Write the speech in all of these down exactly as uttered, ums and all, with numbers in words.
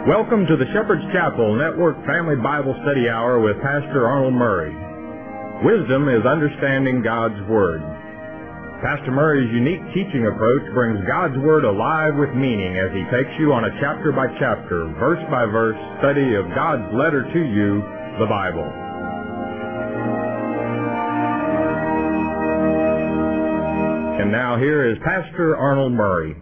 Welcome to the Shepherd's Chapel Network Family Bible Study Hour with Pastor Arnold Murray. Wisdom is understanding God's Word. Pastor Murray's unique teaching approach brings God's Word alive with meaning as he takes you on a chapter-by-chapter, verse-by-verse study of God's letter to you, the Bible. And now here is Pastor Arnold Murray.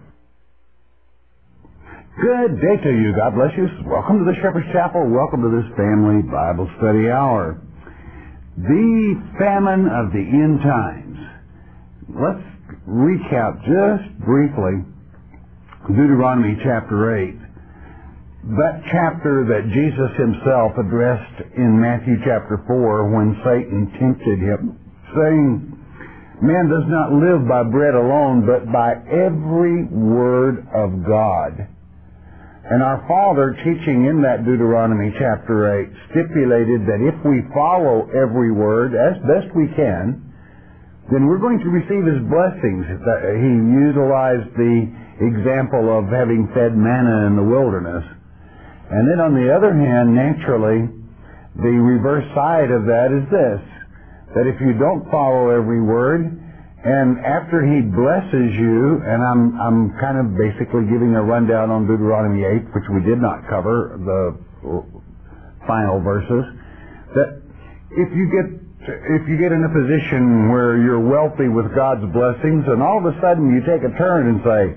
Good day to you. God bless you. Welcome to the Shepherd's Chapel. Welcome to this Family Bible Study Hour. The famine of the end times. Let's recap just briefly Deuteronomy chapter eight. That chapter that Jesus himself addressed in Matthew chapter four when Satan tempted him, saying, "Man does not live by bread alone, but by every word of God." And our Father, teaching in that Deuteronomy chapter eight, stipulated that if we follow every word as best we can, then we're going to receive His blessings. He utilized the example of having fed manna in the wilderness. And then on the other hand, naturally, the reverse side of that is this, that if you don't follow every word, and after He blesses you, and I'm I'm kind of basically giving a rundown on Deuteronomy eight, which we did not cover, the final verses, that if you get if you get in a position where you're wealthy with God's blessings, and all of a sudden you take a turn and say,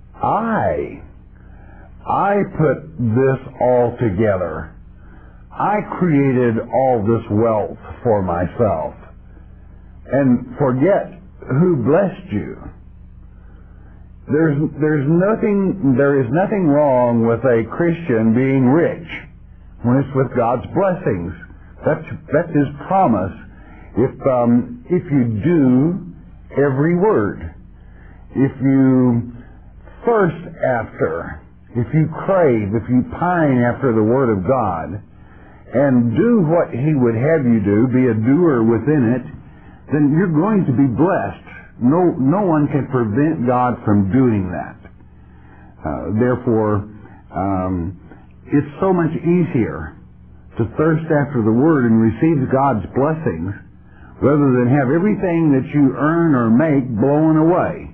I, I put this all together. I created all this wealth for myself. And forget who blessed you. There's there's nothing there is nothing wrong with a Christian being rich when it's with God's blessings. That's that's His promise. If um, if you do every word, if you thirst after, if you crave, if you pine after the Word of God, and do what He would have you do, be a doer within it, then you're going to be blessed. No, no one can prevent God from doing that. Uh, therefore, um, it's so much easier to thirst after the Word and receive God's blessings rather than have everything that you earn or make blown away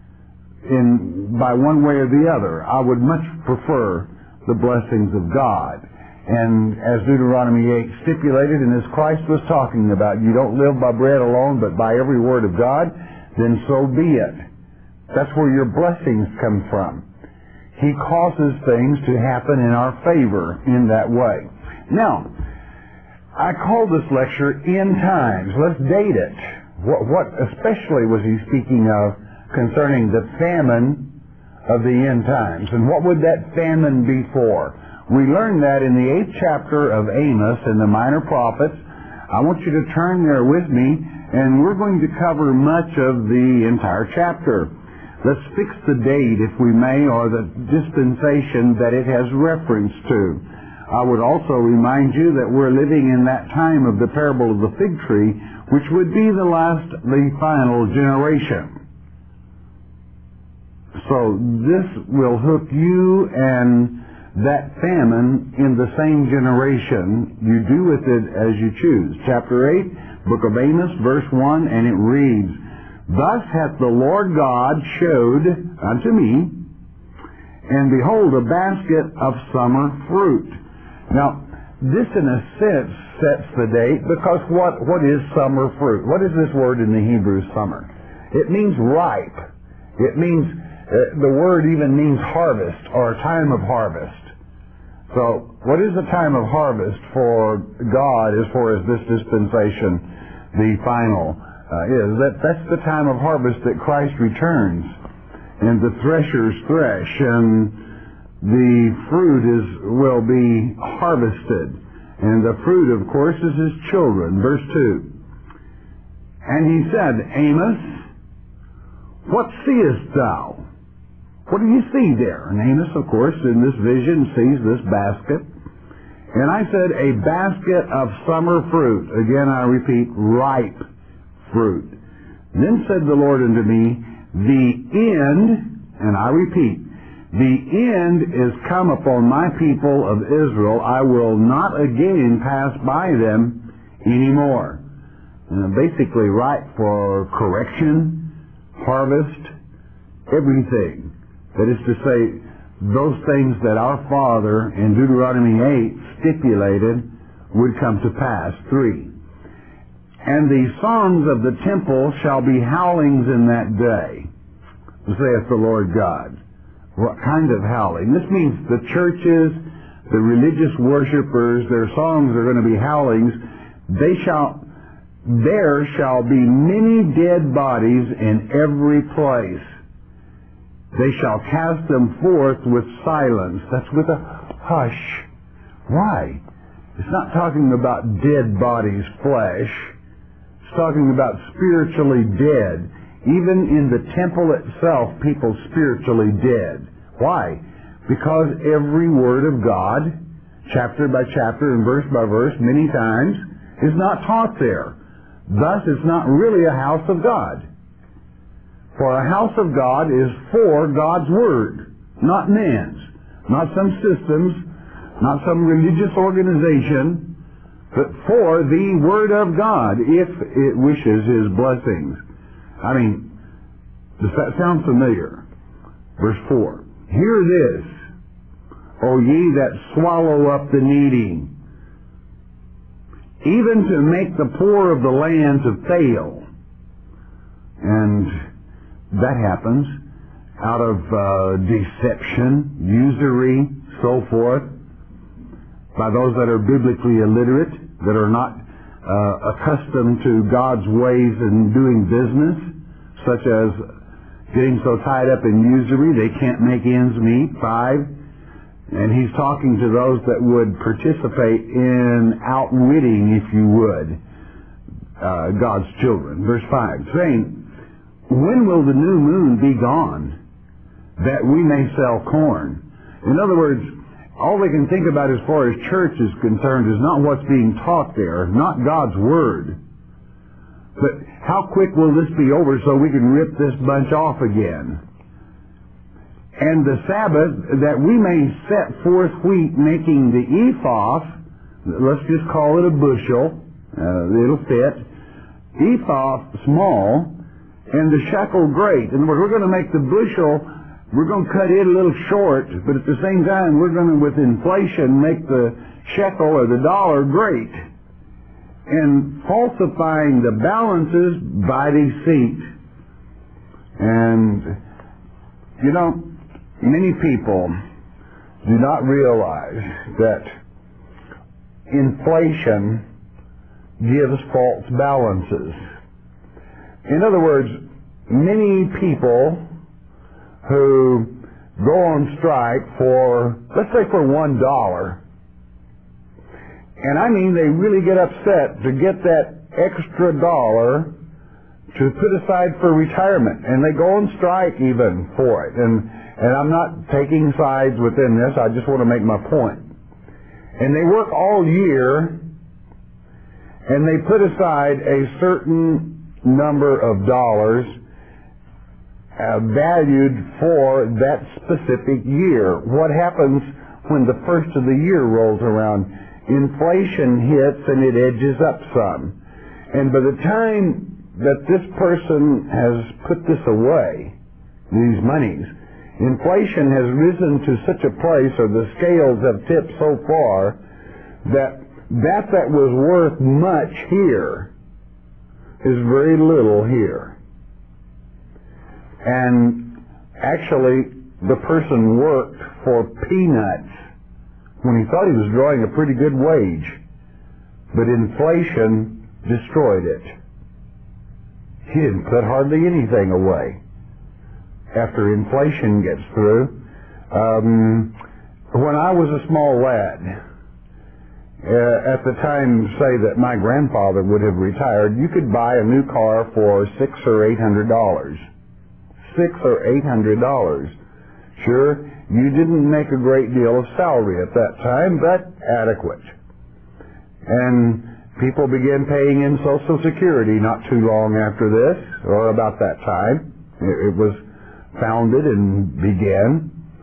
in by one way or the other. I would much prefer the blessings of God. And as Deuteronomy eight stipulated, and as Christ was talking about, you don't live by bread alone, but by every word of God, then so be it. That's where your blessings come from. He causes things to happen in our favor in that way. Now, I call this lecture End Times. Let's date it. What, what especially was he speaking of concerning the famine of the end times? And what would that famine be for? We learned that in the eighth chapter of Amos in the Minor Prophets. I want you to turn there with me, and we're going to cover much of the entire chapter. Let's fix the date, if we may, or the dispensation that it has reference to. I would also remind you that we're living in that time of the parable of the fig tree, which would be the last, the final generation. So this will hook you and that famine in the same generation. You do with it as you choose. Chapter eight, book of Amos, verse one, and it reads, "Thus hath the Lord God showed unto me, and behold, a basket of summer fruit." Now, this in a sense sets the date, because what, what is summer fruit? What is this word in the Hebrew, summer? It means ripe. It means, uh, the word even means harvest, or a time of harvest. So, what is the time of harvest for God as far as this dispensation, the final, uh, is? That that's the time of harvest that Christ returns, and the threshers thresh, and the fruit is will be harvested. And the fruit, of course, is His children. Verse two. "And he said, Amos, what seest thou?" What do you see there? And Amos, of course, in this vision sees this basket. "And I said, a basket of summer fruit." Again, I repeat, ripe fruit. "Then said the Lord unto me, the end," and I repeat, The end is come upon my people of Israel. I will not again pass by them anymore. Uh, basically right for correction, harvest, everything. That is to say, those things that our Father in Deuteronomy eight stipulated would come to pass. Three. And the songs of the temple shall be howlings in that day, saith the Lord God. What kind of howling? This means the churches, the religious worshipers, their songs are going to be howlings. They shall, there shall be many dead bodies in every place. They shall cast them forth with silence. That's with a hush. Why? It's not talking about dead bodies, flesh. It's talking about spiritually dead. Even in the temple itself, people spiritually dead. Why? Because every word of God, chapter by chapter and verse by verse, many times, is not taught there. Thus, it's not really a house of God. For a house of God is for God's Word, not man's, not some systems, not some religious organization, but for the Word of God, if it wishes His blessings. I mean, does that sound familiar? Verse four. Hear this, O ye that swallow up the needy, even to make the poor of the land to fail. And that happens out of uh, deception, usury, so forth, by those that are biblically illiterate, that are not uh, accustomed to God's ways in doing business, such as getting so tied up in usury they can't make ends meet. Five. And he's talking to those that would participate in outwitting, if you would, uh, God's children. Verse five, saying, when will the new moon be gone, that we may sell corn? In other words, all they can think about as far as church is concerned is not what's being taught there, not God's Word. But how quick will this be over so we can rip this bunch off again? And the Sabbath, that we may set forth wheat, making the ephah, let's just call it a bushel, uh, it'll fit, ephah small, and the shekel great. In other words, we're going to make the bushel, we're going to cut it a little short, but at the same time, we're going to, with inflation, make the shekel or the dollar great. And falsifying the balances by deceit. And, you know, many people do not realize that inflation gives false balances. In other words, many people who go on strike for, let's say for one dollar, and I mean they really get upset to get that extra dollar to put aside for retirement, and they go on strike even for it. And and I'm not taking sides within this, I just want to make my point. And they work all year, and they put aside a certain number of dollars uh, valued for that specific year. What happens when the first of the year rolls around? Inflation hits and it edges up some. And by the time that this person has put this away, these monies, inflation has risen to such a place, or the scales have tipped so far, that that that was worth much here is very little here. And actually, the person worked for peanuts when he thought he was drawing a pretty good wage, but inflation destroyed it. He didn't put hardly anything away. After inflation gets through, um, when I was a small lad, uh, at the time, say that my grandfather would have retired, you could buy a new car for six or eight hundred dollars. Six or eight hundred dollars. Sure, you didn't make a great deal of salary at that time, but adequate. And people began paying in Social Security not too long after this, or about that time. It, it was founded and began.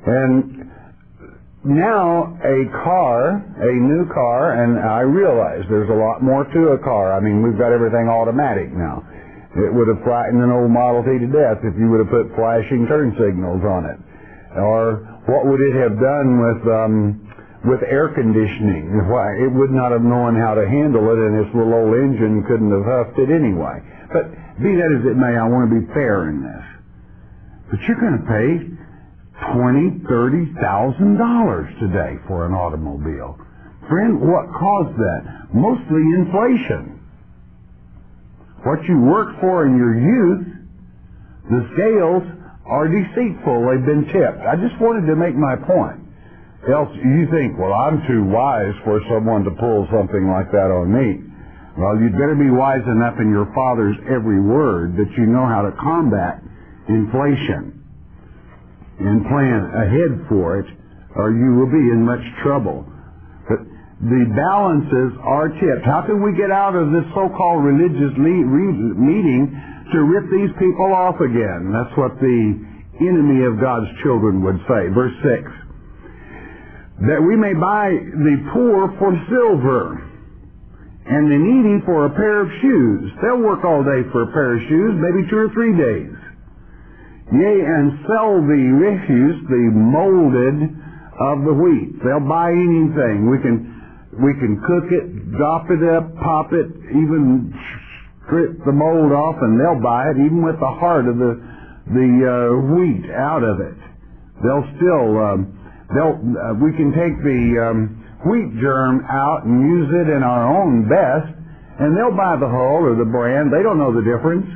And now a car, a new car, and I realize there's a lot more to a car. I mean, we've got everything automatic now. It would have frightened an old Model T to death if you would have put flashing turn signals on it. Or what would it have done with um, with air conditioning? Why, it would not have known how to handle it, and this little old engine couldn't have huffed it anyway. But be that as it may, I want to be fair in this. But you're going to pay twenty, thirty thousand dollars today for an automobile. Friend, what caused that? Mostly inflation. What you worked for in your youth, the scales are deceitful. They've been tipped. I just wanted to make my point. Else you think, well, I'm too wise for someone to pull something like that on me. Well, you'd better be wise enough in your Father's every word that you know how to combat inflation and plan ahead for it, or you will be in much trouble. But the balances are tipped. How can we get out of this so-called religious le- re- meeting to rip these people off again? That's what the enemy of God's children would say. Verse six. That we may buy the poor for silver and the needy for a pair of shoes. They'll work all day for a pair of shoes, maybe two or three days. Yea, and sell the refuse, the molded of the wheat. They'll buy anything. We can we can cook it, drop it up, pop it, even strip the mold off, and they'll buy it, even with the heart of the the uh, wheat out of it. They'll still um, they'll uh, we can take the um, wheat germ out and use it in our own best, and they'll buy the hull or the brand. They don't know the difference.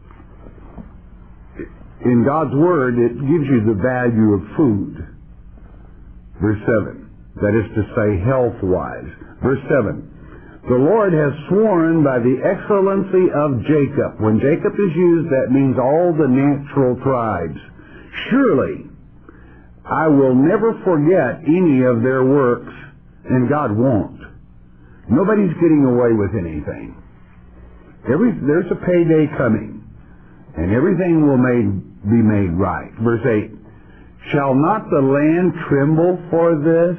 In God's Word, it gives you the value of food. Verse seven. That is to say, health-wise. Verse seven. The Lord has sworn by the excellency of Jacob. When Jacob is used, that means all the natural tribes. Surely, I will never forget any of their works, and God won't. Nobody's getting away with anything. Every, there's a payday coming, and everything will made, be made right. Verse eight. Shall not the land tremble for this?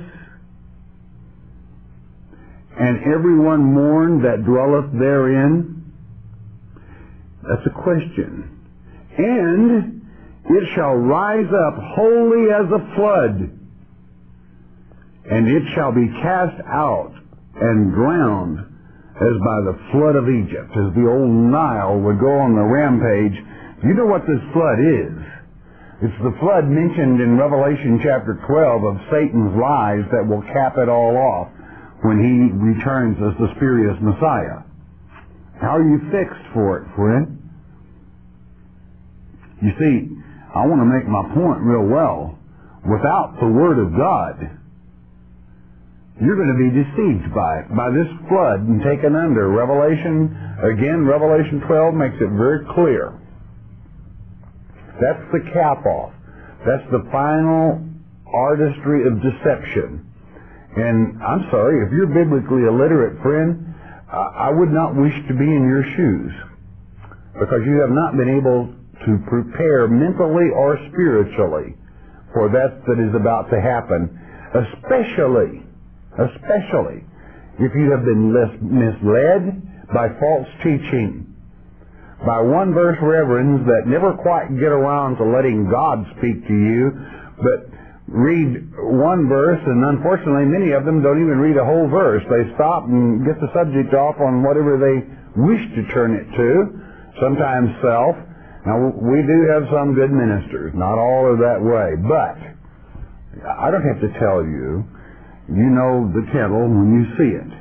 And everyone mourn that dwelleth therein? That's a question. And it shall rise up wholly as a flood, and it shall be cast out and drowned as by the flood of Egypt, as the old Nile would go on the rampage. You know what this flood is? It's the flood mentioned in Revelation chapter twelve of Satan's lies that will cap it all off when he returns as the spurious Messiah. How are you fixed for it, friend? You see, I want to make my point real well. Without the Word of God, you're going to be deceived by it, by this flood and taken under. Revelation, again, Revelation twelve makes it very clear. That's the cap off. That's the final artistry of deception. And I'm sorry, if you're biblically illiterate, friend, I would not wish to be in your shoes, because you have not been able to prepare mentally or spiritually for that that is about to happen, especially, especially if you have been misled by false teaching, by one verse reverends that never quite get around to letting God speak to you, but read one verse, and unfortunately many of them don't even read a whole verse. They stop and get the subject off on whatever they wish to turn it to, sometimes self. Now, we do have some good ministers, not all are that way, but I don't have to tell you, you know the kettle when you see it.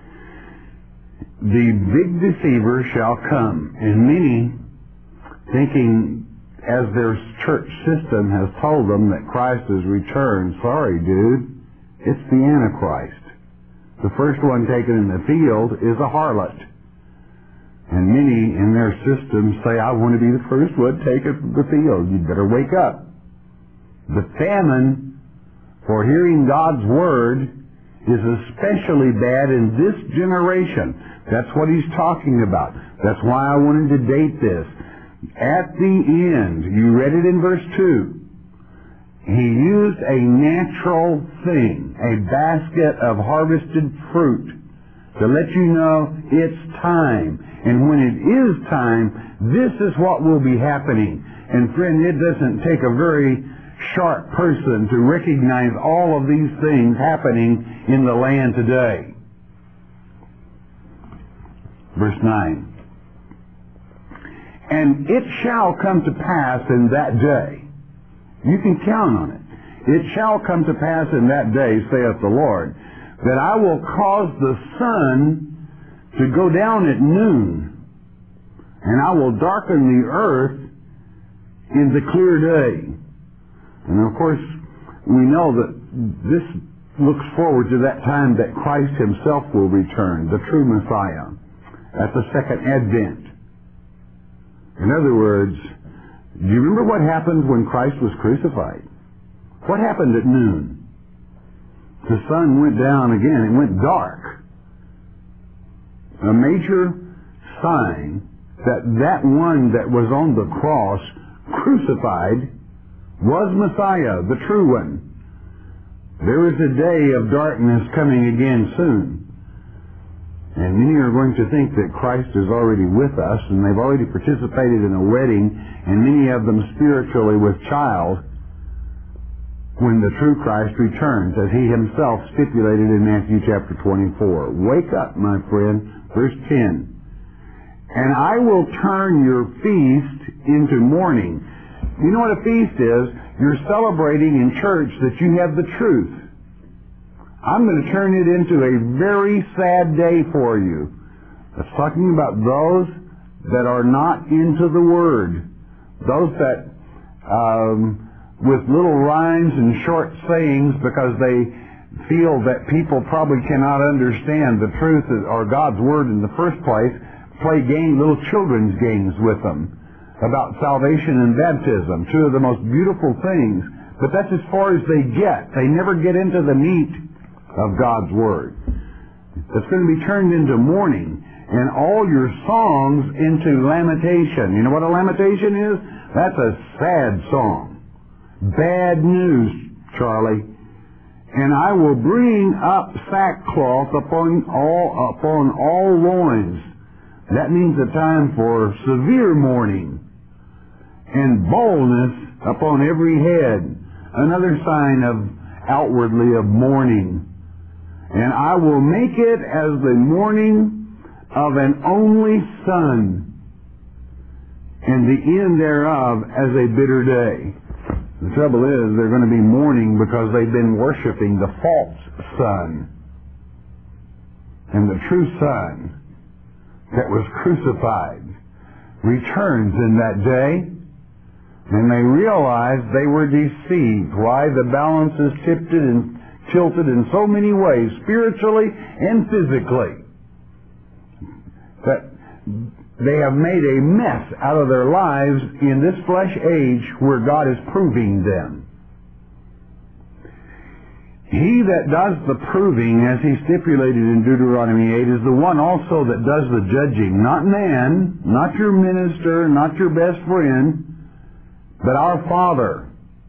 The big deceiver shall come, and many, thinking as their church system has told them that Christ has returned, sorry dude, it's the Antichrist. The first one taken in the field is a harlot. And many in their system say, I want to be the first one taken from the field. You'd better wake up. The famine for hearing God's Word is especially bad in this generation. That's what he's talking about. That's why I wanted to date this. At the end, you read it in verse two, He used a natural thing, a basket of harvested fruit, to let you know it's time. And when it is time, this is what will be happening. And friend, it doesn't take a very sharp person to recognize all of these things happening in the land today. Verse nine. And it shall come to pass in that day. You can count on it. It shall come to pass in that day, saith the Lord, that I will cause the sun to go down at noon, and I will darken the earth in the clear day. And of course, we know that this looks forward to that time that Christ himself will return, the true Messiah, at the second advent. In other words, do you remember what happened when Christ was crucified? What happened at noon? The sun went down again. It went dark. A major sign that that one that was on the cross crucified was Messiah, the true one. There is a day of darkness coming again soon. And many are going to think that Christ is already with us, and they've already participated in a wedding, and many of them spiritually with child, when the true Christ returns, as he himself stipulated in Matthew chapter twenty-four. Wake up, my friend. Verse ten. And I will turn your feast into mourning. You know what a feast is? You're celebrating in church that you have the truth. I'm going to turn it into a very sad day for you. It's talking about those that are not into the Word. Those that, um, with little rhymes and short sayings, because they feel that people probably cannot understand the truth or God's Word in the first place, play game, little children's games with them about salvation and baptism, two of the most beautiful things. But that's as far as they get. They never get into the meat of God's Word. It's going to be turned into mourning, and all your songs into lamentation. You know what a lamentation is? That's a sad song. Bad news, Charlie. And I will bring up sackcloth upon all upon all loins. That means a time for severe mourning, and baldness upon every head. Another sign of outwardly of mourning. And I will make it as the mourning of an only son, and the end thereof as a bitter day. The trouble is, they're going to be mourning because they've been worshiping the false son. And the true son that was crucified returns in that day, and they realize they were deceived. Why? The balance is tipped and tilted in so many ways, spiritually and physically, that they have made a mess out of their lives in this flesh age where God is proving them. He that does the proving, as he stipulated in Deuteronomy eight, is the one also that does the judging. Not man, not your minister, not your best friend, but our Father.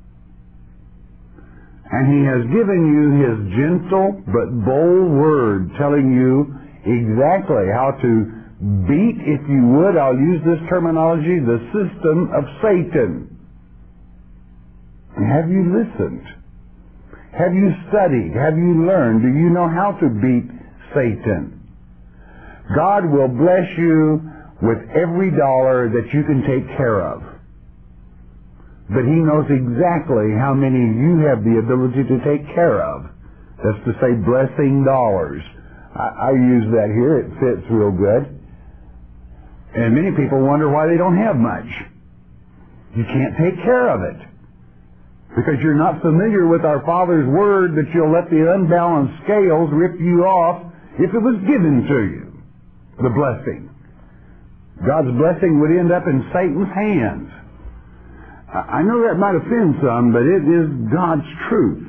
And he has given you his gentle but bold word, telling you exactly how to beat, if you would, I'll use this terminology, the system of Satan. Have you listened? Have you studied? Have you learned? Do you know how to beat Satan? God will bless you with every dollar that you can take care of. But he knows exactly how many you have the ability to take care of. That's to say, blessing dollars. I, I use that here. It fits real good. And many people wonder why they don't have much. You can't take care of it. Because you're not familiar with our Father's Word, that you'll let the unbalanced scales rip you off if it was given to you. The blessing. God's blessing would end up in Satan's hands. I know that might offend some, but it is God's truth.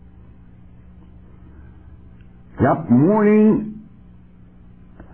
Yep, mourning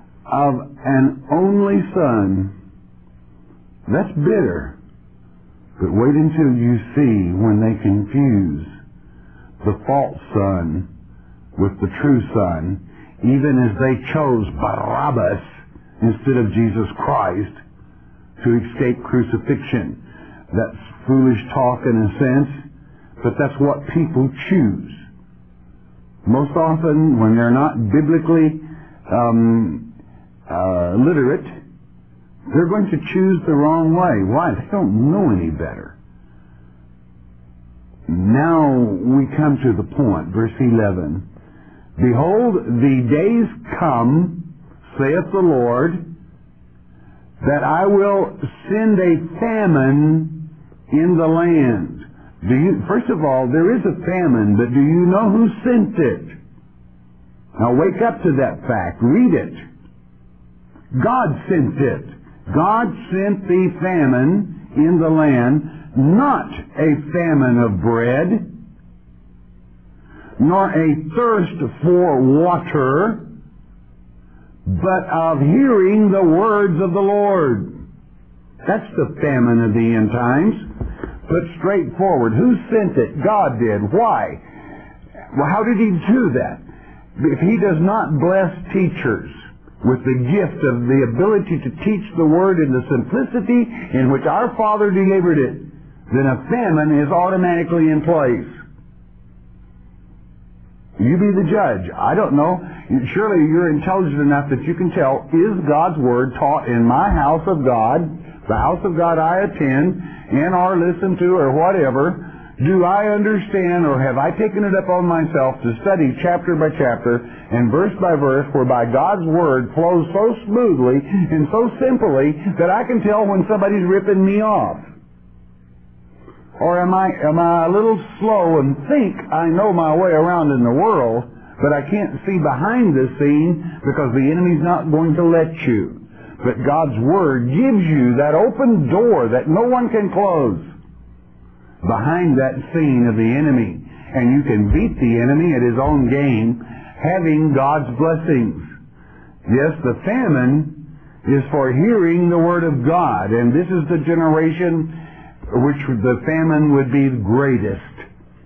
of an only son. That's bitter. But wait until you see when they confuse the false son with the true son, even as they chose Barabbas instead of Jesus Christ to escape crucifixion. That's foolish talk in a sense, but that's what people choose. Most often, when they're not biblically um, uh, literate, they're going to choose the wrong way. Why? They don't know any better. Now we come to the point, verse eleven. Behold, the days come, saith the Lord, that I will send a famine in the land. Do you, first of all, there is a famine, but do you know who sent it? Now wake up to that fact. Read it. God sent it. God sent the famine in the land, not a famine of bread, nor a thirst for water, but of hearing the words of the Lord. That's the famine of the end times. Put straightforward. Who sent it? God did. Why? Well, how did He do that? If He does not bless teachers with the gift of the ability to teach the Word in the simplicity in which our Father delivered it, then a famine is automatically in place. You be the judge. I don't know. Surely you're intelligent enough that you can tell, is God's Word taught in my house of God, the house of God I attend, and or listen to, or whatever? Do I understand, or have I taken it up on myself to study chapter by chapter and verse by verse, whereby God's Word flows so smoothly and so simply that I can tell when somebody's ripping me off? Or am I am I a little slow and think I know my way around in the world, but I can't see behind the scene because the enemy's not going to let you? But God's Word gives you that open door that no one can close behind that scene of the enemy. And you can beat the enemy at his own game, having God's blessings. Yes, the famine is for hearing the Word of God, and this is the generation which the famine would be greatest.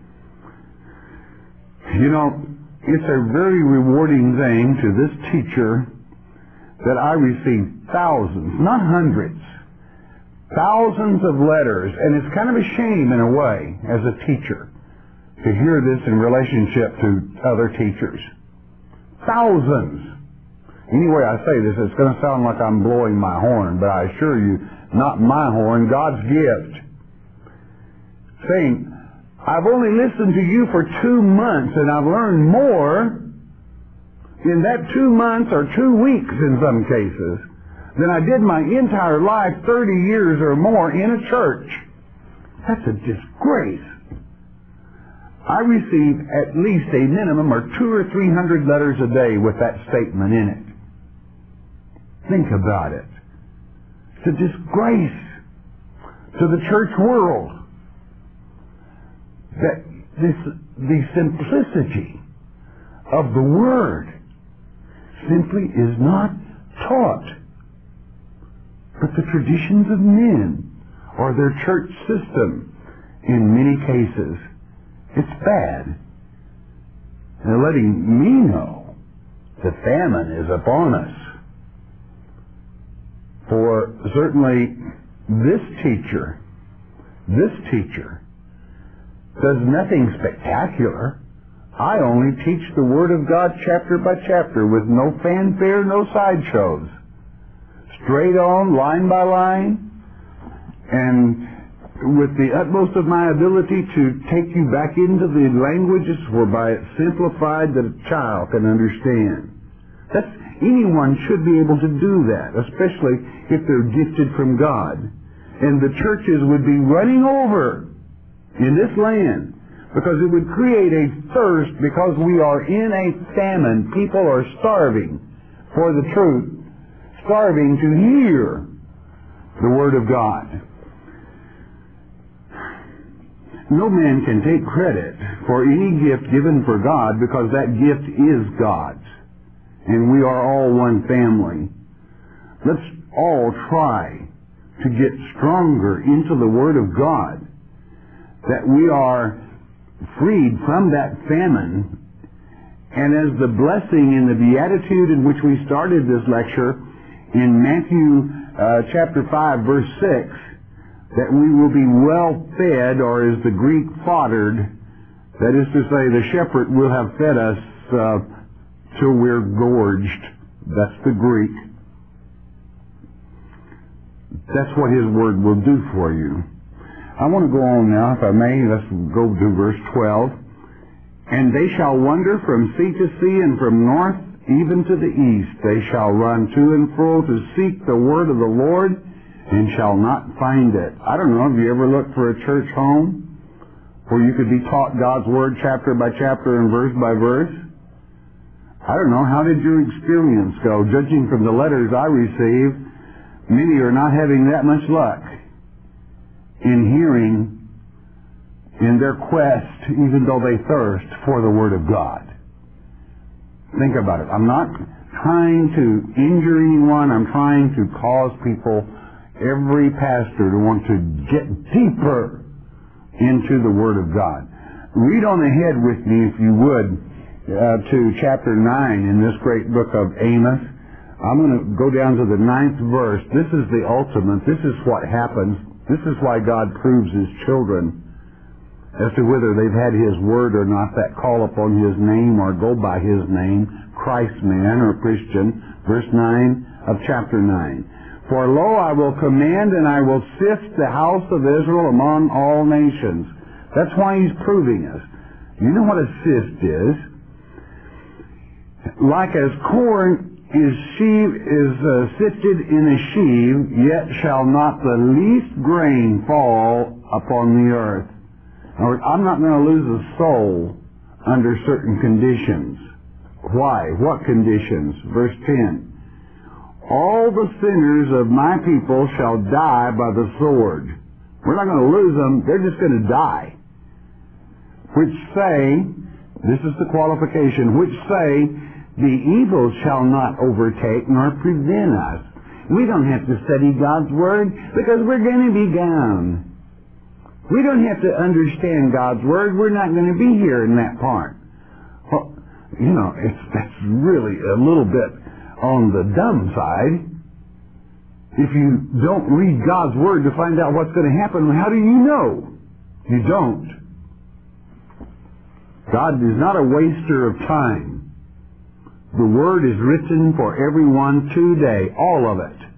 You know, it's a very rewarding thing to this teacher that I receive thousands, not hundreds, thousands of letters, and it's kind of a shame in a way as a teacher to hear this in relationship to other teachers. Thousands. Anyway, I say this, it's going to sound like I'm blowing my horn, but I assure you, not my horn, God's gift. Saying, I've only listened to you for two months and I've learned more in that two months or two weeks in some cases than I did my entire life, thirty years or more, in a church. That's a disgrace. I receive at least a minimum of two or three hundred letters a day with that statement in it. Think about it. It's a disgrace to the church world that this, the simplicity of the Word simply is not taught. But the traditions of men or their church system, in many cases, it's bad. They're letting me know the famine is upon us. For certainly this teacher, this teacher does nothing spectacular. I only teach the Word of God chapter by chapter with no fanfare, no sideshows. Straight on, line by line, and with the utmost of my ability to take you back into the languages whereby it's simplified that a child can understand. That's, anyone should be able to do that, especially if they're gifted from God. And the churches would be running over in this land because it would create a thirst, because we are in a famine. People are starving for the truth, starving to hear the Word of God. No man can take credit for any gift given for God, because that gift is God's. And we are all one family. Let's all try to get stronger into the Word of God, that we are freed from that famine. And as the blessing in the beatitude in which we started this lecture in Matthew uh, chapter five, verse six, that we will be well fed, or as the Greek foddered, that is to say, the shepherd will have fed us uh, till we're gorged. That's the Greek. That's what His Word will do for you. I want to go on now, if I may. Let's go to verse twelve. And they shall wander from sea to sea, and from north even to the east. They shall run to and fro to seek the word of the Lord, and shall not find it. I don't know, have you ever looked for a church home where you could be taught God's Word chapter by chapter and verse by verse? I don't know, how did your experience go? Judging from the letters I received, many are not having that much luck in hearing in their quest, even though they thirst for the Word of God. Think about it. I'm not trying to injure anyone. I'm trying to cause people, every pastor, to want to get deeper into the Word of God. Read on ahead with me, if you would, uh, to chapter nine in this great book of Amos. I'm going to go down to the ninth verse. This is the ultimate. This is what happens. This is why God proves His children as to whether they've had His Word or not, that call upon His name or go by His name, Christ man or Christian. Verse nine of chapter nine. For lo, I will command and I will sift the house of Israel among all nations. That's why He's proving us. You know what a sift is? Like as corn is sheave is uh, sifted in a sheave, yet shall not the least grain fall upon the earth. I'm not going to lose a soul under certain conditions. Why? What conditions? Verse ten. All the sinners of my people shall die by the sword. We're not going to lose them. They're just going to die. Which say, this is the qualification, which say, the evil shall not overtake nor prevent us. We don't have to study God's Word because we're going to be gone. We don't have to understand God's Word. We're not going to be here in that part. Well, you know, it's, that's really a little bit on the dumb side. If you don't read God's Word to find out what's going to happen, how do you know? You don't. God is not a waster of time. The Word is written for everyone today, all of it.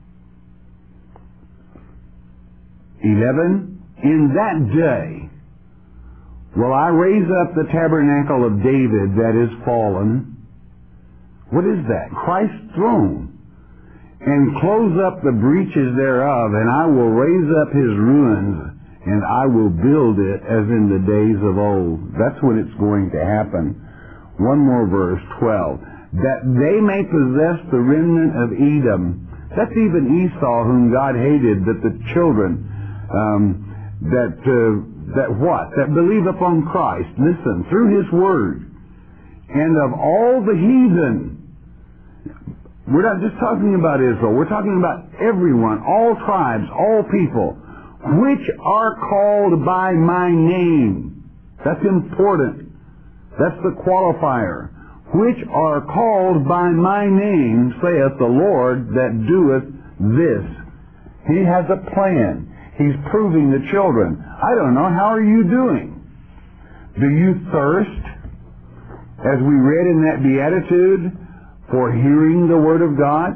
Eleven. In that day will I raise up the tabernacle of David that is fallen. What is that? Christ's throne. And close up the breaches thereof, and I will raise up His ruins, and I will build it as in the days of old. That's when it's going to happen. One more verse, twelve. That they may possess the remnant of Edom. That's even Esau, whom God hated, that the children... Um, That, uh, that what? That believe upon Christ, listen, through His Word, and of all the heathen. We're not just talking about Israel, we're talking about everyone, all tribes, all people, which are called by my name. That's important. That's the qualifier. Which are called by my name, saith the Lord that doeth this. He has a plan. He's proving the children. I don't know, how are you doing? Do you thirst, as we read in that beatitude, for hearing the Word of God?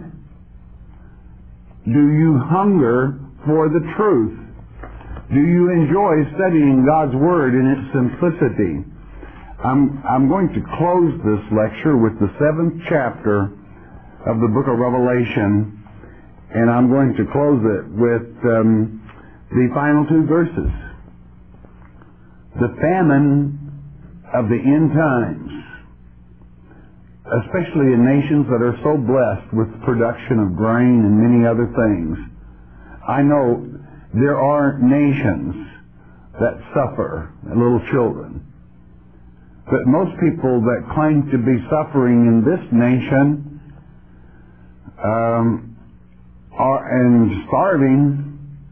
Do you hunger for the truth? Do you enjoy studying God's Word in its simplicity? I'm, I'm going to close this lecture with the seventh chapter of the book of Revelation, and I'm going to close it with... Um, The final two verses. The famine of the end times, especially in nations that are so blessed with the production of grain and many other things. I know there are nations that suffer, little children. But most people that claim to be suffering in this nation um, are and starving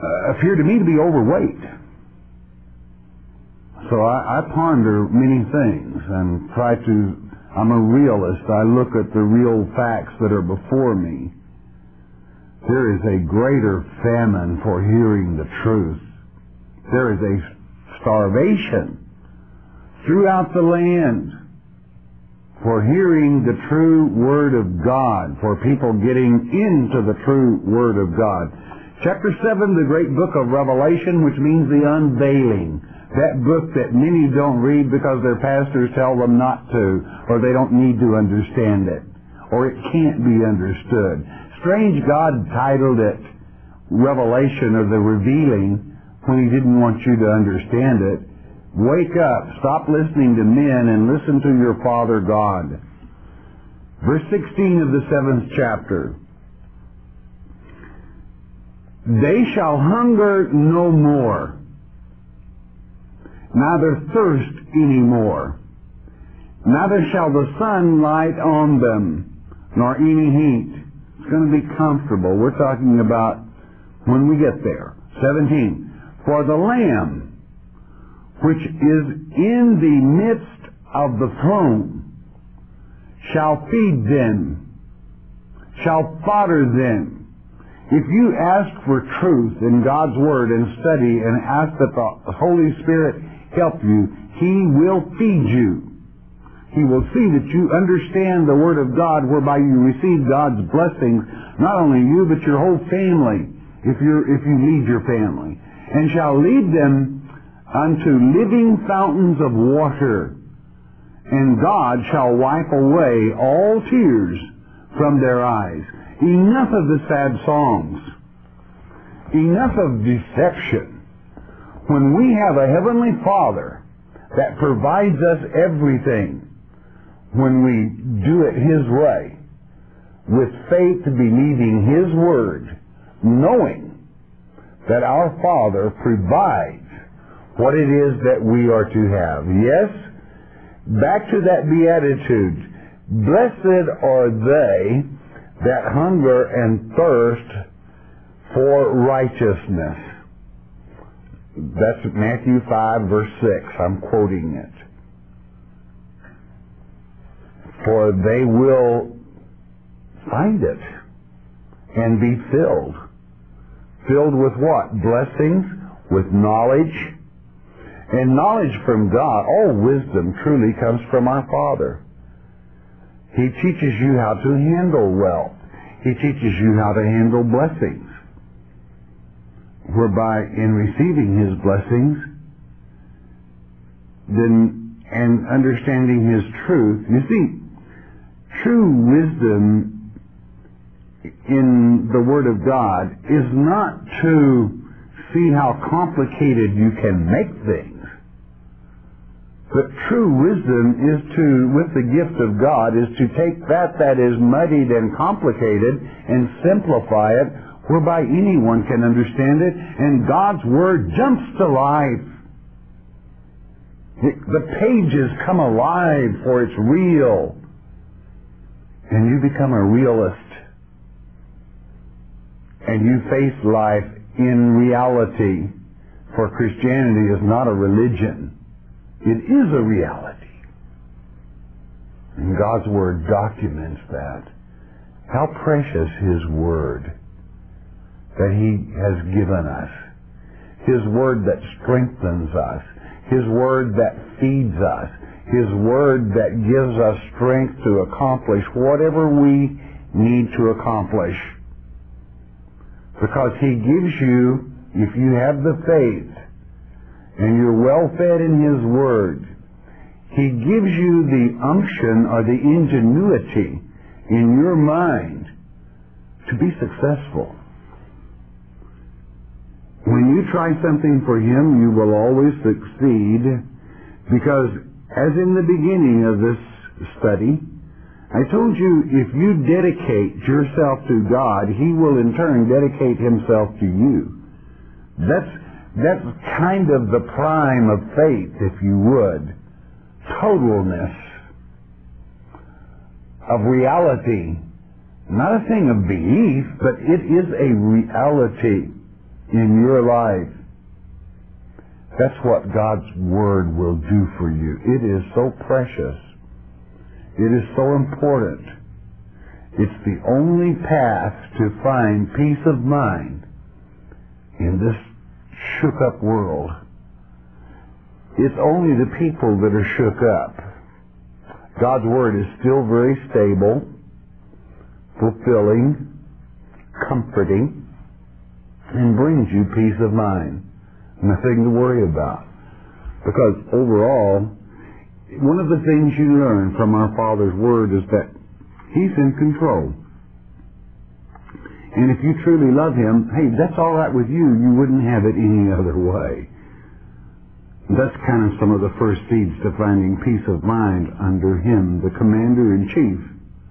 uh, appear to me to be overweight. So I, I ponder many things and try to, I'm a realist. I look at the real facts that are before me. There is a greater famine for hearing the truth. There is a starvation throughout the land for hearing the true Word of God, for people getting into the true Word of God. Chapter seven, the great book of Revelation, which means the unveiling. That book that many don't read because their pastors tell them not to, or they don't need to understand it, or it can't be understood. Strange God titled it Revelation, or the revealing, when He didn't want you to understand it. Wake up, stop listening to men, and listen to your Father God. Verse sixteen of the seventh chapter. They shall hunger no more, neither thirst any more. Neither shall the sun light on them, nor any heat. It's going to be comfortable. We're talking about when we get there. seventeen. For the Lamb, which is in the midst of the throne, shall feed them, shall fodder them. If you ask for truth in God's Word and study and ask that the Holy Spirit help you, He will feed you. He will see that you understand the Word of God, whereby you receive God's blessings, not only you, but your whole family, if you're, if you lead your family, and shall lead them unto living fountains of water, and God shall wipe away all tears from their eyes. Enough of the sad songs. Enough of deception. When we have a Heavenly Father that provides us everything, when we do it His way, with faith believing His Word, knowing that our Father provides what it is that we are to have. Yes, back to that beatitude. Blessed are they that hunger and thirst for righteousness. That's Matthew five, verse six. I'm quoting it. For they will find it and be filled. Filled with what? Blessings, with knowledge. And knowledge from God, all wisdom truly comes from our Father. He teaches you how to handle wealth. He teaches you how to handle blessings. Whereby in receiving His blessings, then and understanding His truth, you see, true wisdom in the Word of God is not to see how complicated you can make things. But true wisdom is to, with the gift of God, is to take that that is muddied and complicated and simplify it, whereby anyone can understand it, and God's Word jumps to life. The, the pages come alive, for it's real. And you become a realist. And you face life in reality, for Christianity is not a religion. It is a reality. And God's Word documents that. How precious His Word that He has given us. His Word that strengthens us. His Word that feeds us. His Word that gives us strength to accomplish whatever we need to accomplish. Because He gives you, if you have the faith, and you're well fed in His Word, He gives you the unction or the ingenuity in your mind to be successful. When you try something for Him, you will always succeed, because as in the beginning of this study, I told you if you dedicate yourself to God, He will in turn dedicate Himself to you. That's That's kind of the prime of faith, if you would. Totalness of reality. Not a thing of belief, but it is a reality. in your life. That's what God's Word will do for you. It is so precious. It is so important. It's the only path to find peace of mind in this shook-up world. It's only the people that are shook up. God's Word is still very stable, fulfilling, comforting, and brings you peace of mind. Nothing to worry about. Because overall, one of the things you learn from our Father's Word is that He's in control. And if you truly love Him, hey, that's all right with you. You wouldn't have it any other way. That's kind of some of the first seeds to finding peace of mind under Him, the Commander-in-Chief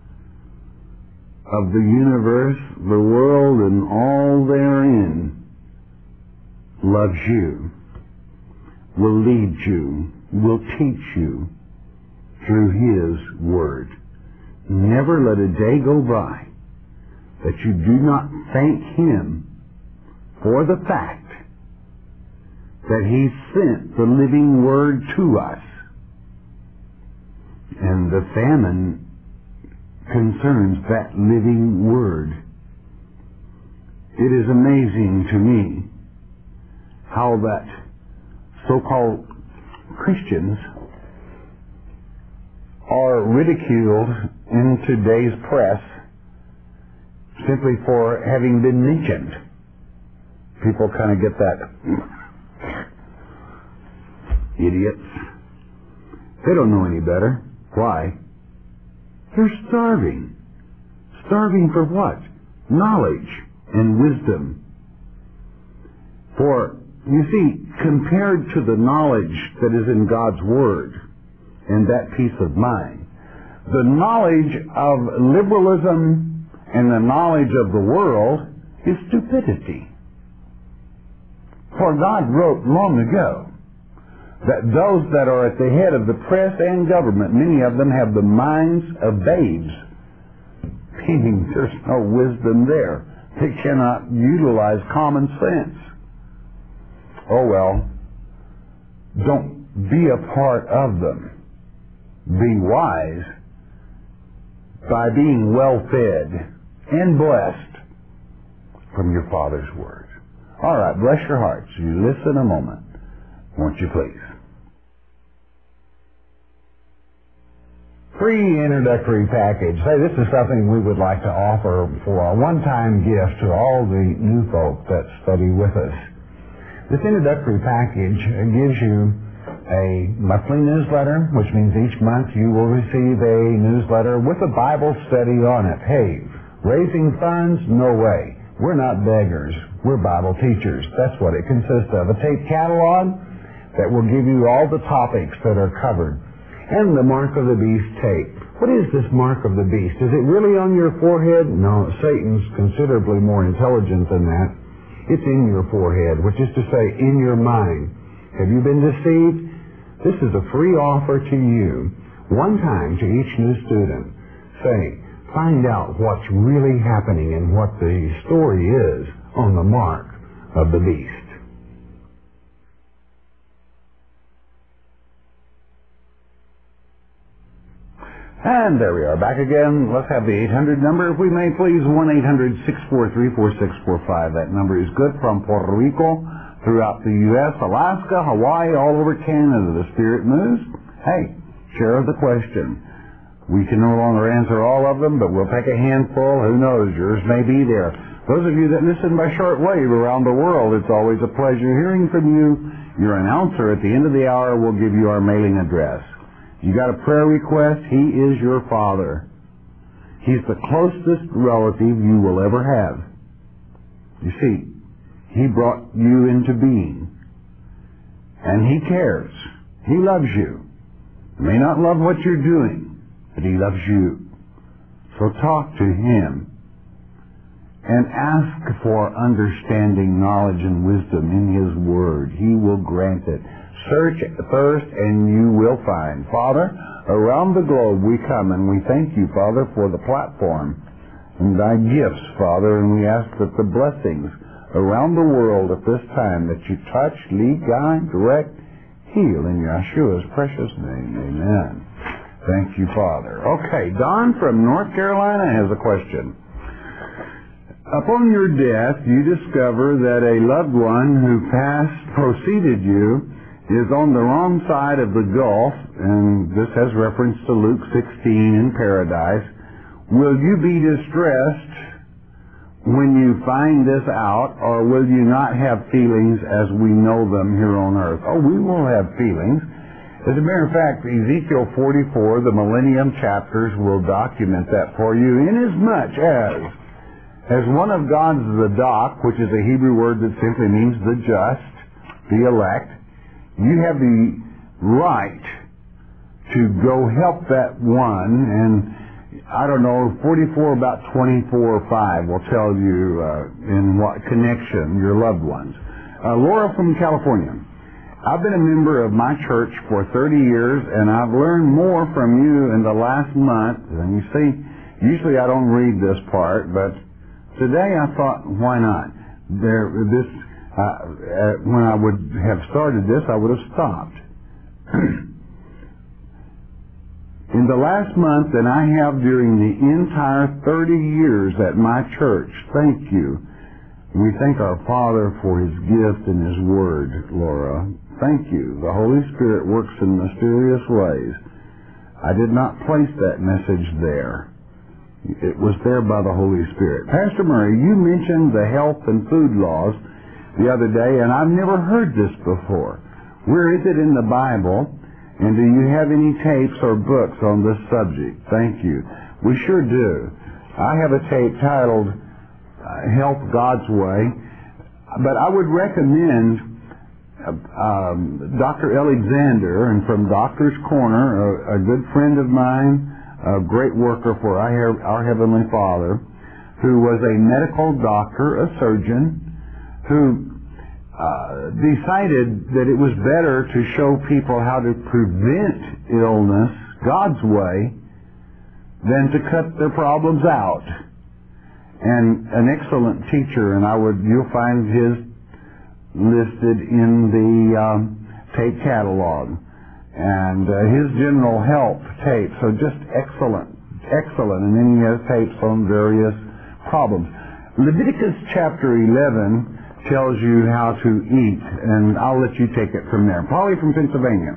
of the universe, the world, and all therein, loves you, will lead you, will teach you through His Word. Never let a day go by that you do not thank Him for the fact that He sent the living Word to us. And the famine concerns that living Word. It is amazing to me how that so-called Christians are ridiculed in today's press simply for having been mentioned. People kind of get that. Idiots. They don't know any better. Why? They're starving. Starving for what? Knowledge and wisdom. For, you see, compared to the knowledge that is in God's Word and that peace of mind, the knowledge of liberalism and the knowledge of the world is stupidity. For God wrote long ago that those that are at the head of the press and government, many of them have the minds of babes, meaning there's no wisdom there. They cannot utilize common sense. Oh well, don't be a part of them. Be wise by being well-fed and blessed from your Father's Word. All right, bless your hearts. You listen a moment, won't you please? Free introductory package. Say, this is something we would like to offer for a one-time gift to all the new folk that study with us. This introductory package gives you a monthly newsletter, which means each month you will receive a newsletter with a Bible study on it. Hey, raising funds? No way. We're not beggars. We're Bible teachers. That's what it consists of. A tape catalog that will give you all the topics that are covered. And the Mark of the Beast tape. What is this Mark of the Beast? Is it really on your forehead? No, Satan's considerably more intelligent than that. It's in your forehead, which is to say, in your mind. Have you been deceived? This is a free offer to you, one time to each new student. Say, find out what's really happening and what the story is on the Mark of the Beast. And there we are, back again. Let's have the eight hundred number, if we may, please. one eight hundred, six four three, four six four five. That number is good from Puerto Rico, throughout the U S, Alaska, Hawaii, all over Canada. The Spirit moves. Hey, share the question. We can no longer answer all of them, but we'll take a handful. Who knows? Yours may be there. Those of you that listen by shortwave around the world, it's always a pleasure hearing from you. Your announcer at the end of the hour will give you our mailing address. You got a prayer request? He is your Father. He's the closest relative you will ever have. You see, He brought you into being. And He cares. He loves you. He may not love what you're doing, but He loves you. So talk to Him and ask for understanding, knowledge, and wisdom in His Word. He will grant it. Search first and you will find. Father, around the globe we come and we thank you, Father, for the platform and thy gifts, Father, and we ask that the blessings around the world at this time that you touch, lead, guide, direct, heal in Yeshua's precious name. Amen. Thank you, Father. Okay, Don from North Carolina has a question. Upon your death, you discover that a loved one who passed, preceded you, is on the wrong side of the gulf, and this has reference to Luke sixteen in paradise. Will you be distressed when you find this out, or will you not have feelings as we know them here on earth? Oh, we will have feelings. As a matter of fact, Ezekiel forty-four, the Millennium chapters, will document that for you, inasmuch as As one of God's Zadok, which is a Hebrew word that simply means the just, the elect, you have the right to go help that one, and I don't know, forty-four, about twenty-four or five will tell you uh, in what connection, your loved ones. Uh, Laura from California. I've been a member of my church for thirty years, and I've learned more from you in the last month. And you see, usually I don't read this part, but today I thought, why not? There, this, uh, uh, when I would have started this, I would have stopped. In the last month that I have during the entire thirty years at my church, thank you. We thank our Father for His gift and His Word, Laura. Thank you. The Holy Spirit works in mysterious ways. I did not place that message there. It was there by the Holy Spirit. Pastor Murray, you mentioned the health and food laws the other day, and I've never heard this before. Where is it in the Bible, and do you have any tapes or books on this subject? Thank you. We sure do. I have a tape titled uh, Health God's Way, but I would recommend uh, um, Doctor Alexander, and from Doctor's Corner, a, a good friend of mine, a great worker for our, our Heavenly Father, who was a medical doctor, a surgeon, who uh, decided that it was better to show people how to prevent illness God's way than to cut their problems out. And an excellent teacher, and I would you'll find his listed in the um, tape catalog. And uh, his general health tapes are just excellent, excellent. And then he has tapes on various problems. Leviticus chapter eleven tells you how to eat, and I'll let you take it from there. Polly from Pennsylvania.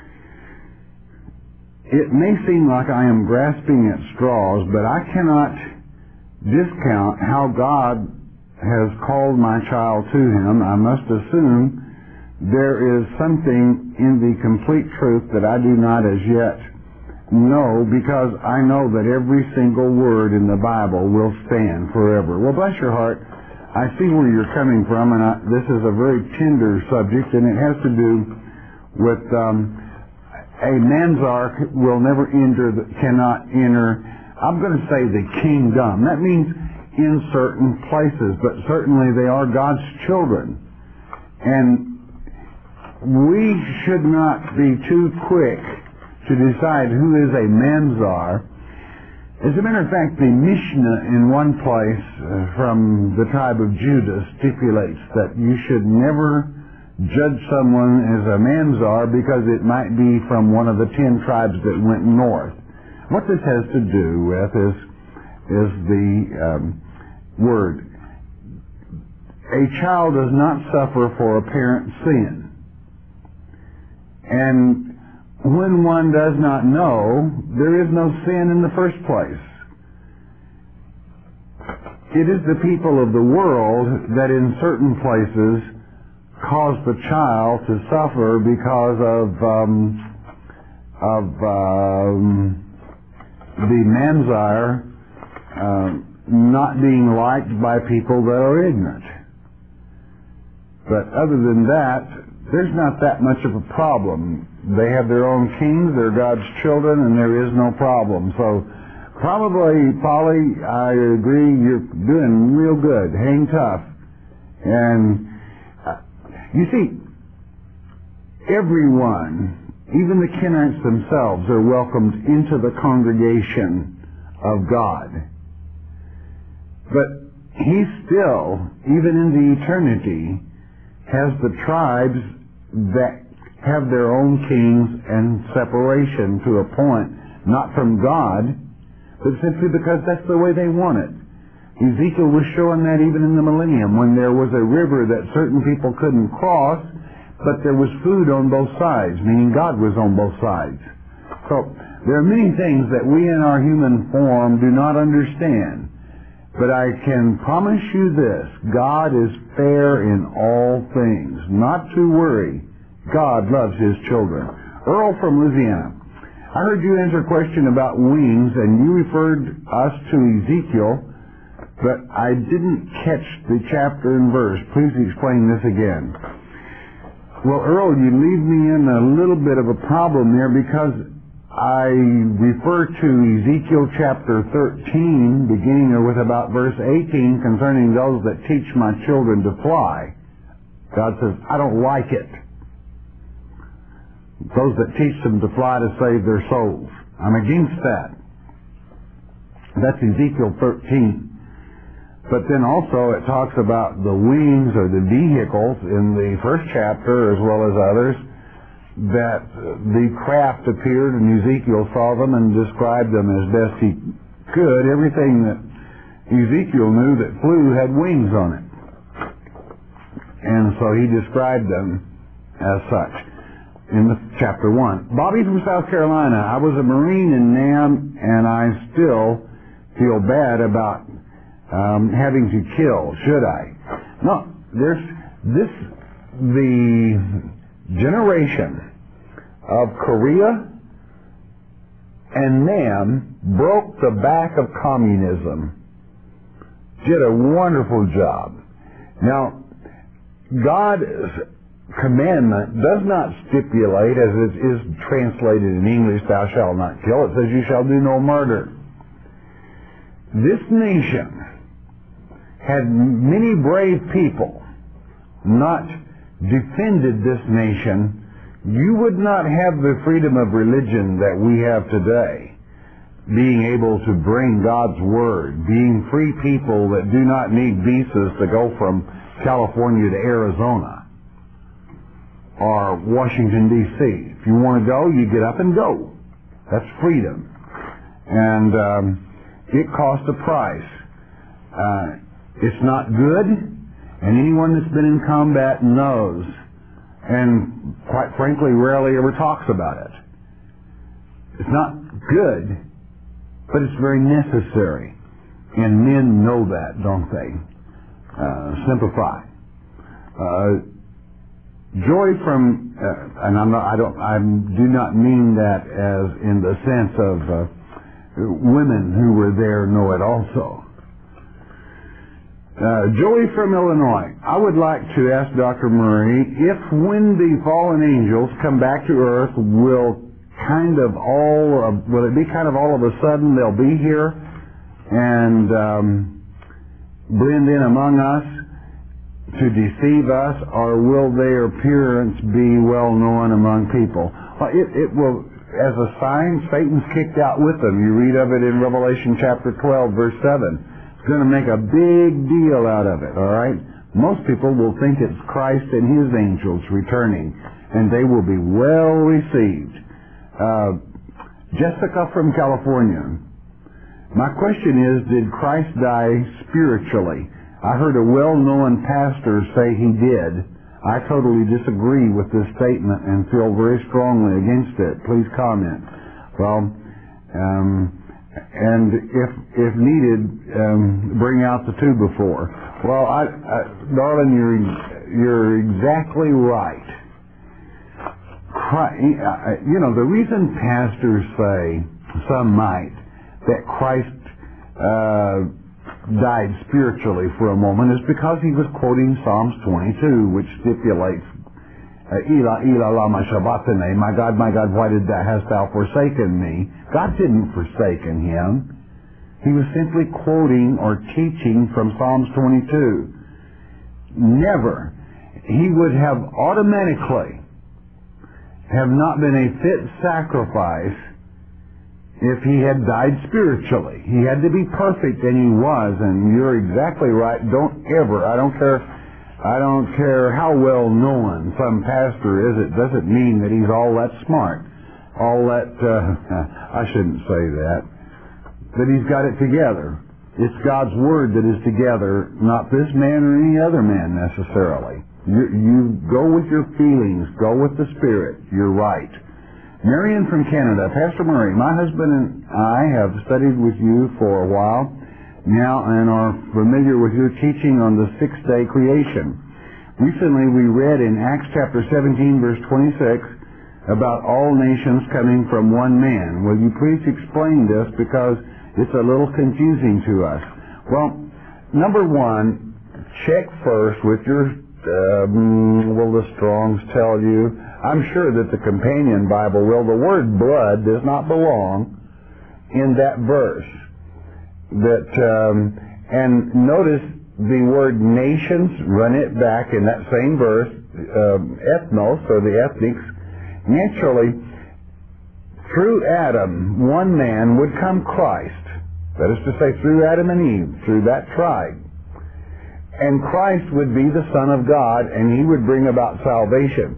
It may seem like I am grasping at straws, but I cannot discount how God has called my child to Him. I must assume there is something in the complete truth that I do not as yet know, because I know that every single word in the Bible will stand forever. Well, bless your heart. I see where you're coming from, and I, this is a very tender subject, and it has to do with um, a manzar will never enter, cannot enter, I'm going to say the kingdom. That means in certain places, but certainly they are God's children. And we should not be too quick to decide who is a mamzar. As a matter of fact, the Mishnah in one place uh, from the tribe of Judah stipulates that you should never judge someone as a mamzar because it might be from one of the ten tribes that went north. What this has to do with is, is the um, word. A child does not suffer for apparent sin. And when one does not know, there is no sin in the first place. It is the people of the world that in certain places cause the child to suffer because of um, of um, the mamzar uh, not being liked by people that are ignorant. But other than that, there's not that much of a problem. They have their own kings, they're God's children, and there is no problem. So probably, Polly, I agree, you're doing real good. Hang tough. And uh, you see, everyone, even the Kenites themselves, are welcomed into the congregation of God. But He still, even into eternity, has the tribes that have their own kings and separation to a point, not from God, but simply because that's the way they want it. Ezekiel was showing that even in the millennium, when there was a river that certain people couldn't cross, but there was food on both sides, meaning God was on both sides. So there are many things that we in our human form do not understand. But I can promise you this, God is fair in all things. Not to worry, God loves His children. Earl from Louisiana, I heard you answer a question about wings, and you referred us to Ezekiel, but I didn't catch the chapter and verse. Please explain this again. Well, Earl, you leave me in a little bit of a problem there, because I refer to Ezekiel chapter thirteen, beginning with about verse eighteen, concerning those that teach my children to fly. God says, I don't like it. Those that teach them to fly to save their souls. I'm against that. That's Ezekiel thirteen. But then also it talks about the wings or the vehicles in the first chapter as well as others, that the craft appeared and Ezekiel saw them and described them as best he could. Everything that Ezekiel knew that flew had wings on it. And so he described them as such in the chapter one. Bobby from South Carolina, I was a Marine in Nam, and I still feel bad about um, having to kill. Should I? No, there's this, the generation of Korea and Nam broke the back of communism. Did a wonderful job. Now, God's commandment does not stipulate, as it is translated in English, thou shalt not kill. It says you shall do no murder. This nation had many brave people not defended this nation, you would not have the freedom of religion that we have today. Being able to bring God's Word, being free people that do not need visas to go from California to Arizona or Washington, D C If you want to go, you get up and go. That's freedom. And um, it costs a price. Uh, it's not good. And anyone that's been in combat knows, and quite frankly rarely ever talks about it. It's not good, but it's very necessary. And men know that, don't they? Uh, simplify. Uh, joy from, uh, and I'm not, I don't, I do not mean that as in the sense of uh, women who were there know it also. Uh, Joey from Illinois, I would like to ask Doctor Murray if when the fallen angels come back to earth, will kind of all, uh, will it be kind of all of a sudden they'll be here and um, blend in among us to deceive us, or will their appearance be well known among people? Well, it, it will, as a sign, Satan's kicked out with them. You read of it in Revelation chapter twelve, verse seven. Going to make a big deal out of it, all right? Most people will think it's Christ and His angels returning, and they will be well received. Uh, Jessica from California, my question is, did Christ die spiritually? I heard a well-known pastor say he did. I totally disagree with this statement and feel very strongly against it. Please comment. Well, um... and if if needed, um, bring out the two before. Well, I, I, darling, you're you're exactly right. Christ, you know, the reason pastors say, some might, that Christ uh, died spiritually for a moment is because he was quoting Psalms twenty-two, which stipulates, Ela, Ela, lama sabachthani, my God, my God, why did thou, hast thou forsaken me? God didn't forsaken him. He was simply quoting or teaching from Psalms twenty-two. Never. He would have automatically have not been a fit sacrifice if he had died spiritually. He had to be perfect, and he was, and you're exactly right. Don't ever, I don't care, I don't care how well known some pastor is, it doesn't mean that he's all that smart, all that, uh, I shouldn't say that, that he's got it together. It's God's Word that is together, not this man or any other man necessarily. You, you go with your feelings, go with the Spirit. You're right. Marion from Canada. Pastor Murray, my husband and I have studied with you for a while now and are familiar with your teaching on the sixth-day creation. Recently we read in Acts chapter seventeen, verse twenty-six, about all nations coming from one man. Will you please explain this, because it's a little confusing to us. Well, number one, check first with your, um, will the Strongs tell you? I'm sure that the companion Bible will. The word blood does not belong in that verse. That um, and notice the word nations, run it back in that same verse, um, ethnos, or the ethnics. Naturally, through Adam, one man would come Christ. That is to say, through Adam and Eve, through that tribe. And Christ would be the Son of God, and he would bring about salvation.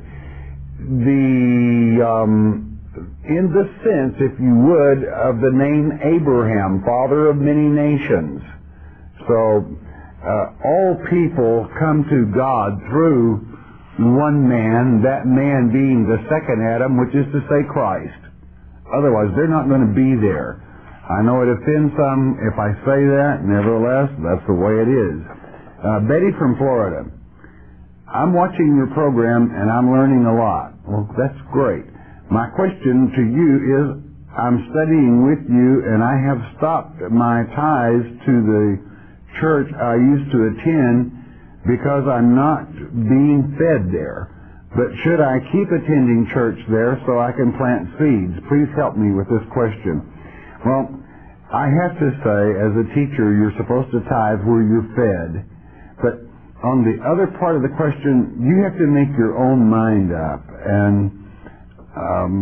The, um, in the sense, if you would, of the name Abraham, father of many nations. So, uh, all people come to God through one man, that man being the second Adam, which is to say Christ. Otherwise, they're not going to be there. I know it offends some if I say that. Nevertheless, that's the way it is. Uh, Betty from Florida. I'm watching your program and I'm learning a lot. Well, that's great. My question to you is, I'm studying with you and I have stopped my ties to the church I used to attend because I'm not being fed there. But should I keep attending church there so I can plant seeds? Please help me with this question. Well, I have to say, as a teacher, you're supposed to tithe where you're fed. But on the other part of the question, you have to make your own mind up. And um,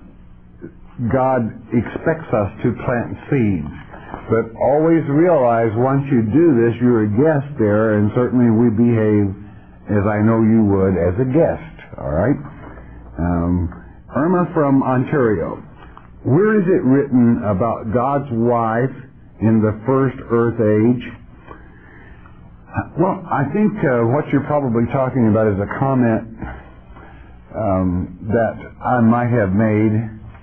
God expects us to plant seeds. But always realize, once you do this, you're a guest there, and certainly we behave as I know you would as a guest. All right? Um, Irma from Ontario. Where is it written about God's wife in the first earth age? Well, I think uh, what you're probably talking about is a comment um, that I might have made.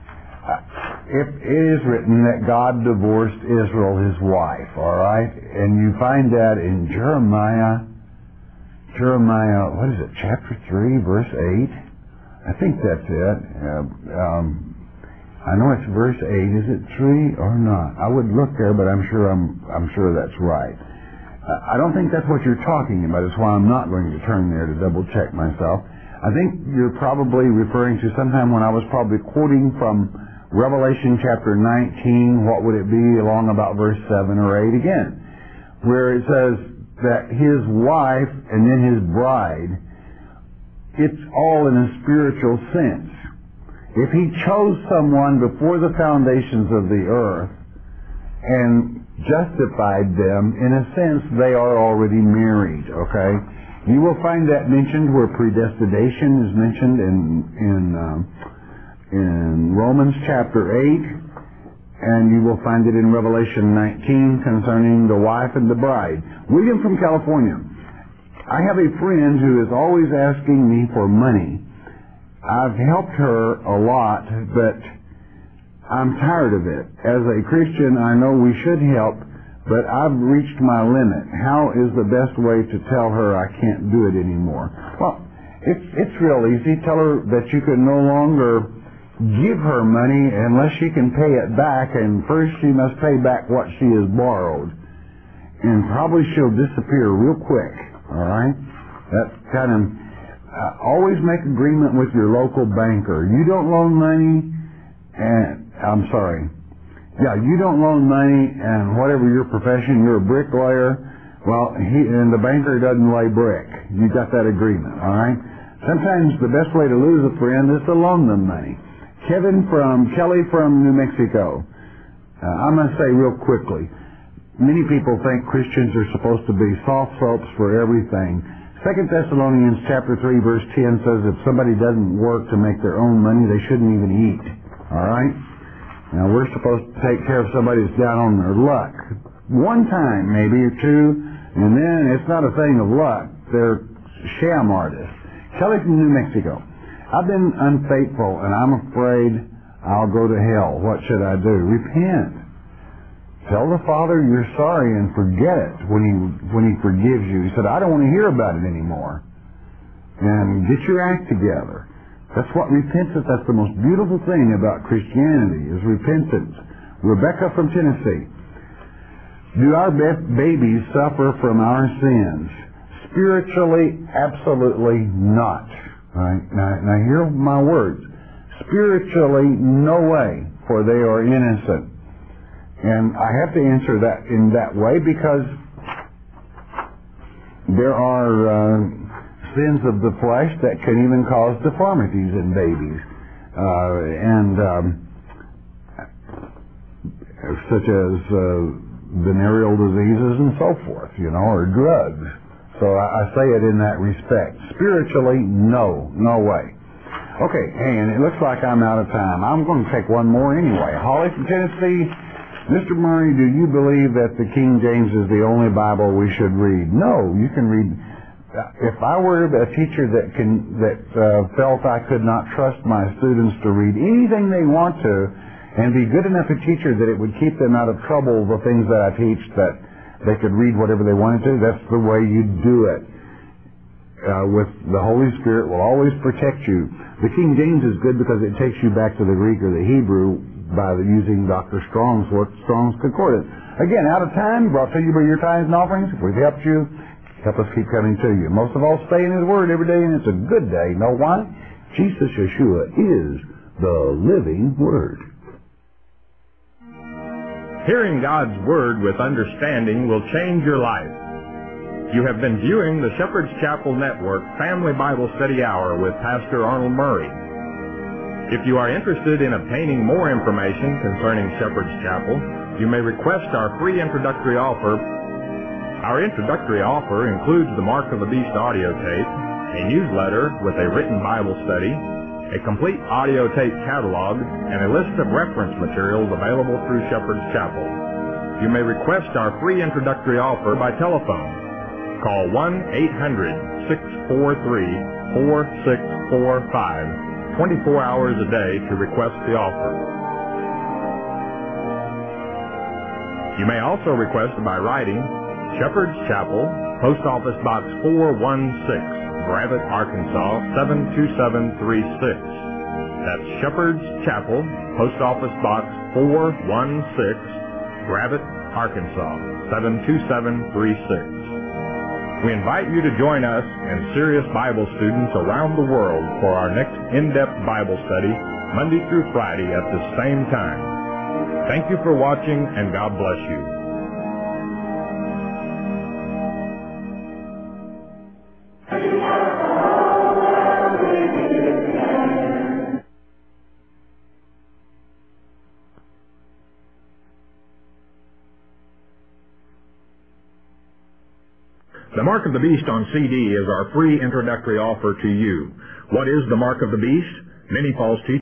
If it is written that God divorced Israel, his wife, all right? And you find that in Jeremiah, Jeremiah, what is it, chapter three, verse eight? I think that's it. Uh, um, I know it's verse eight. Is it three or not? I would look there, but I'm sure I'm I'm sure that's right. Uh, I don't think that's what you're talking about. That's why I'm not going to turn there to double check myself. I think you're probably referring to sometime when I was probably quoting from Revelation chapter nineteen. What would it be, along about verse seven or eight again, where it says that his wife and then his bride. It's all in a spiritual sense. If he chose someone before the foundations of the earth and justified them, in a sense, they are already married, okay? You will find that mentioned where predestination is mentioned in in, um, in Romans chapter eight, and you will find it in Revelation nineteen concerning the wife and the bride. William from California. I have a friend who is always asking me for money. I've helped her a lot, but I'm tired of it. As a Christian, I know we should help, but I've reached my limit. How is the best way to tell her I can't do it anymore? Well, it's, it's real easy. Tell her that you can no longer give her money unless she can pay it back, and first she must pay back what she has borrowed. And probably she'll disappear real quick, all right? That kind of... Uh, always make agreement with your local banker. You don't loan money, and I'm sorry. Yeah, you don't loan money, and whatever your profession, you're a bricklayer. Well, he and the banker doesn't lay brick. You got that agreement, all right? Sometimes the best way to lose a friend is to loan them money. Kevin from Kelly from New Mexico. Uh, I'm going to say real quickly, many people think Christians are supposed to be soft soaps for everything. Second Thessalonians chapter three verse ten says if somebody doesn't work to make their own money, they shouldn't even eat. All right? Now, we're supposed to take care of somebody that's down on their luck. One time, maybe, or two, and then it's not a thing of luck. They're sham artists. Kelly from New Mexico. I've been unfaithful, and I'm afraid I'll go to hell. What should I do? Repent. Tell the Father you're sorry and forget it when He, when He forgives you. He said, I don't want to hear about it anymore. And get your act together. That's what repentance, that's the most beautiful thing about Christianity, is repentance. Rebecca from Tennessee. Do our babies suffer from our sins? Spiritually, absolutely not. Right? Now, now hear my words. Spiritually, no way, for they are innocent. And I have to answer that in that way because there are uh, sins of the flesh that can even cause deformities in babies, uh, and um, such as uh, venereal diseases and so forth, you know, or drugs. So I, I say it in that respect. Spiritually, no, no way. Okay, and it looks like I'm out of time. I'm going to take one more anyway. Holly from Tennessee. Mister Murray, do you believe that the King James is the only Bible we should read? No, you can read. If I were a teacher that can that uh, felt I could not trust my students to read anything they want to, and be good enough a teacher that it would keep them out of trouble, the things that I teach, that they could read whatever they wanted to, that's the way you do it. Uh, with the Holy Spirit will always protect you. The King James is good because it takes you back to the Greek or the Hebrew by the, using Doctor Strong's Strong's Concordance. Again, out of time, brought to you by your tithes and offerings. If we've helped you, help us keep coming to you. Most of all, stay in His Word every day, and it's a good day. Know why? Jesus Yeshua is the living Word. Hearing God's Word with understanding will change your life. You have been viewing the Shepherd's Chapel Network Family Bible Study Hour with Pastor Arnold Murray. If you are interested in obtaining more information concerning Shepherd's Chapel, you may request our free introductory offer. Our introductory offer includes the Mark of the Beast audio tape, a newsletter with a written Bible study, a complete audio tape catalog, and a list of reference materials available through Shepherd's Chapel. You may request our free introductory offer by telephone. Call one eight hundred, six four three, four six four five, twenty-four hours a day to request the offer. You may also request by writing Shepherd's Chapel, Post Office Box four one six, Gravette, Arkansas seven two seven three six. That's Shepherd's Chapel, Post Office Box four one six, Gravette, Arkansas seven two seven three six. We invite you to join us and serious Bible students around the world for our next in-depth Bible study, Monday through Friday at the same time. Thank you for watching, and God bless you. The Mark of the Beast on C D is our free introductory offer to you. What is the Mark of the Beast? Many false teachers